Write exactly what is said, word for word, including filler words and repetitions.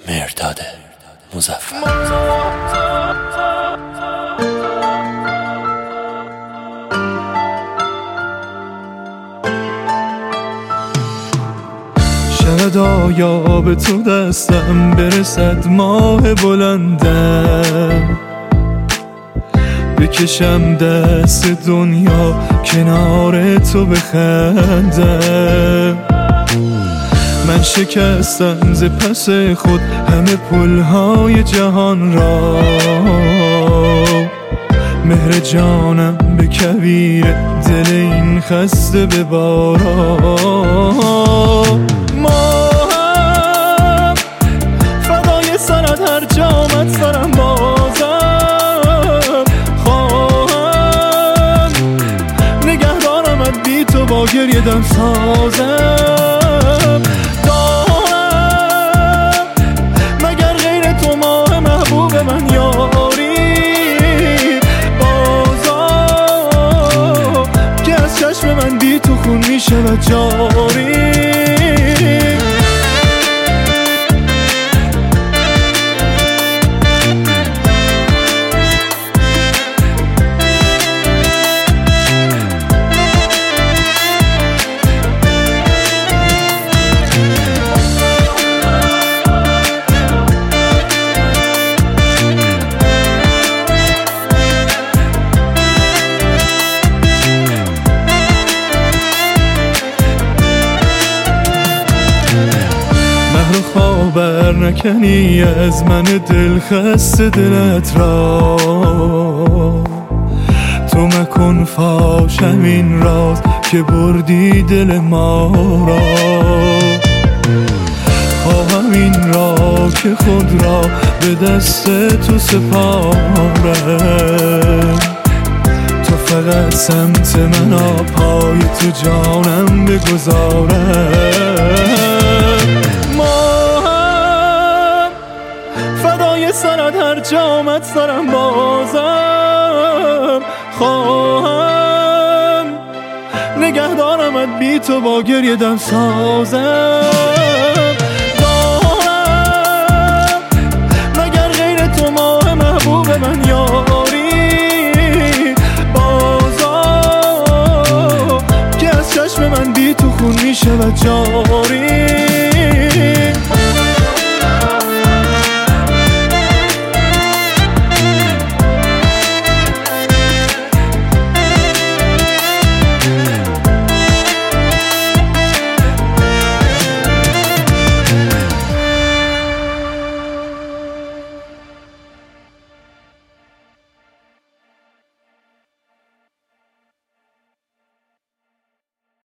مرداد مظفر. شاید آیا به تو دستم برسد ماه بلندم، بکشم دست دنیا کنار تو بخندم. من شکستم ز پس خود همه پلهای جهان را، مهر جانم به کویر دل این خسته ببارا. ما هم فدای سرت هر جامت سرم بازم خواهم، نگهدارمت بی تو با گریه دم سازم. دارم مگر غیر تو ماه محبوب من یاری بازم، که از چشم من بی تو خون می شود جاری. خبر نکنی از من دل خسته دلت را، تو مکن فاش همین راز که بردی دل ما را. خواهم این را که خود را به دست تو سپارم، تو فقط سمت من پای تو جانم بگذارم. سرت هر جامت سرم بازم خواهم، نگهدارمت بی تو با گریه دم سازم. دارم مگر غیر تو ماه محبوب من یاری بازم، که از چشم من بی تو خون می شود جان.